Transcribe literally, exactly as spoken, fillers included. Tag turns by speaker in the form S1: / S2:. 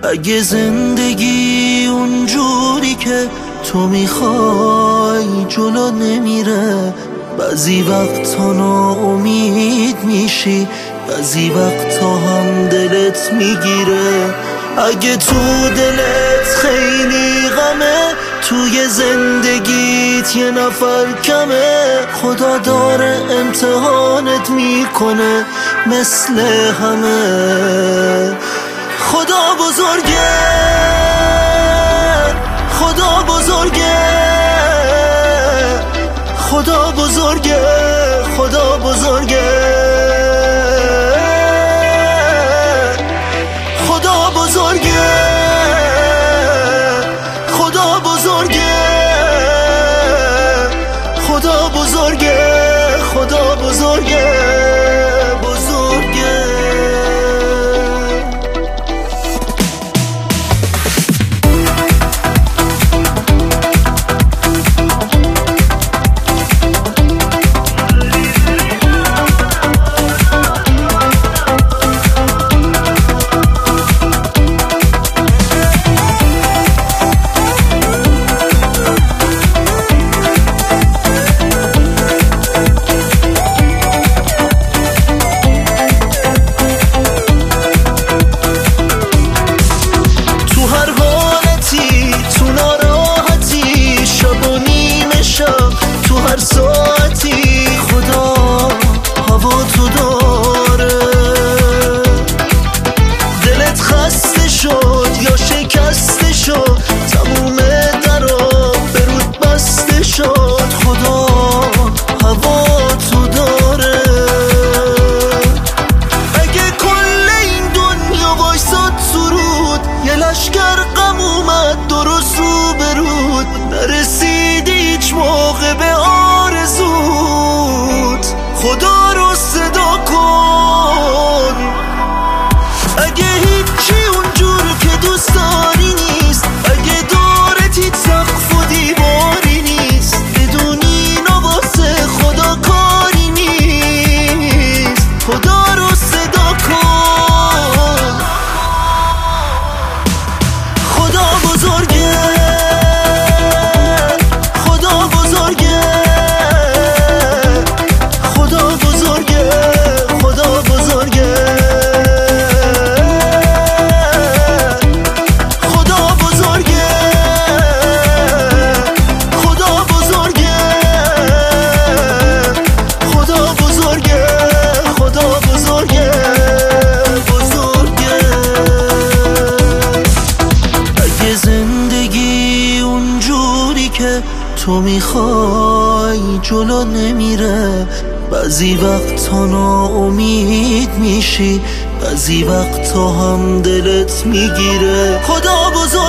S1: اگه زندگی اونجوری که تو میخوای جلو نمیره، بعضی وقتا ناامید میشی، بعضی وقتا هم دلت میگیره. اگه تو دلت خیلی غمه، توی زندگیت یه نفر کمه، خدا داره امتحانت میکنه مثل همه. خدا بزرگه، خدا بزرگه، خدا بزرگه، خدا بزرگه، خدا بزرگه، خدا بزرگه، خدا بزرگه، خدا بزرگه، بزرگه. ساعتی خدا هوا تو داره، دلت خسته شد یا شکسته شد، تموم درا برود بسته شد، خدا هوا تو داره. اگه کل این دنیا وایساد سرود، یه لشکر غم اومد درست رو برود، نرسیدی هیچ موقع به خدا رو صدا کن. اگه هیچی اونجور که دوست داری نیست، اگه دارت هیچ سقف و دیواری نیست، بدونی نواسه خدا کاری نیست، خدا رو صدا کن. خدا بزرگه، خدا بزرگه، خدا بزرگه، خدا بزرگه، خدا بزرگه، خدا بزرگه، خدا بزرگه، خدا بزرگه، بزرگه. اگه زندگی اونجوری که تو میخوای جلو نمیره، بعضی وقتا ناامید میشی، بعضی وقتا هم دلت میگیره. خدا بزرگ